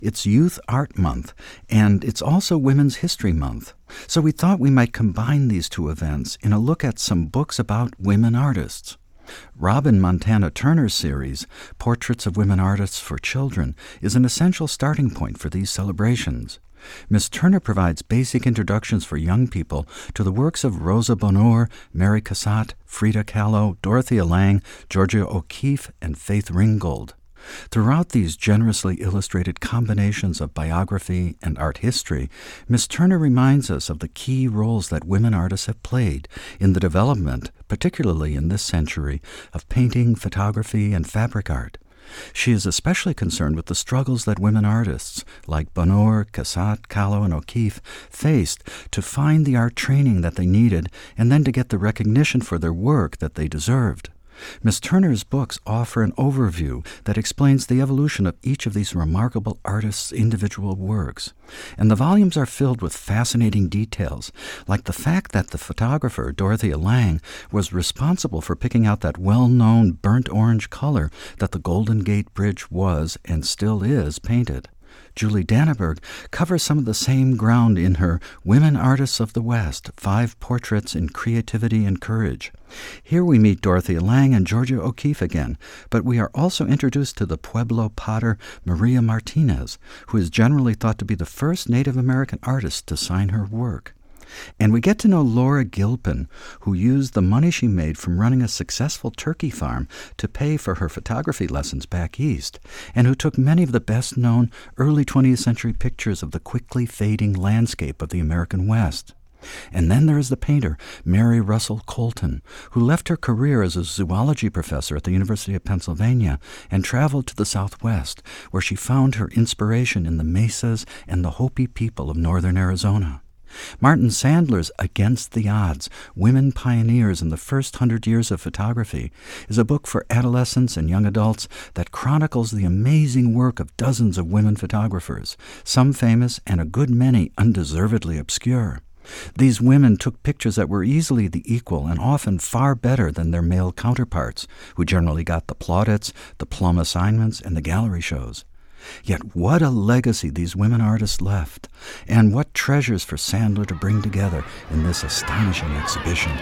It's Youth Art Month, and it's also Women's History Month. So we thought we might combine these two events in a look at some books about women artists. Robin Montana Turner's series, Portraits of Women Artists for Children, is an essential starting point for these celebrations. Miss Turner provides basic introductions for young people to the works of Rosa Bonheur, Mary Cassatt, Frida Kahlo, Dorothea Lange, Georgia O'Keeffe, and Faith Ringgold. Throughout these generously illustrated combinations of biography and art history, Miss Turner reminds us of the key roles that women artists have played in the development, particularly in this century, of painting, photography, and fabric art. She is especially concerned with the struggles that women artists like Bonheur, Cassatt, Kahlo, and O'Keeffe faced to find the art training that they needed and then to get the recognition for their work that they deserved. Miss Turner's books offer an overview that explains the evolution of each of these remarkable artists' individual works. And the volumes are filled with fascinating details, like the fact that the photographer, Dorothea Lange, was responsible for picking out that well-known burnt orange color that the Golden Gate Bridge was, and still is, painted. Julie Danneberg covers some of the same ground in her Women Artists of the West, 5 Portraits in Creativity and Courage. Here we meet Dorothea Lange and Georgia O'Keeffe again, but we are also introduced to the Pueblo potter Maria Martinez, who is generally thought to be the first Native American artist to sign her work. And we get to know Laura Gilpin, who used the money she made from running a successful turkey farm to pay for her photography lessons back east, and who took many of the best-known early 20th century pictures of the quickly fading landscape of the American West. And then there is the painter, Mary Russell Colton, who left her career as a zoology professor at the University of Pennsylvania and traveled to the Southwest, where she found her inspiration in the mesas and the Hopi people of northern Arizona. Martin Sandler's Against the Odds, Women Pioneers in the First 100 Years of Photography, is a book for adolescents and young adults that chronicles the amazing work of dozens of women photographers, some famous and a good many undeservedly obscure. These women took pictures that were easily the equal and often far better than their male counterparts, who generally got the plaudits, the plum assignments, and the gallery shows. Yet what a legacy these women artists left, and what treasures for Sandler to bring together in this astonishing exhibition.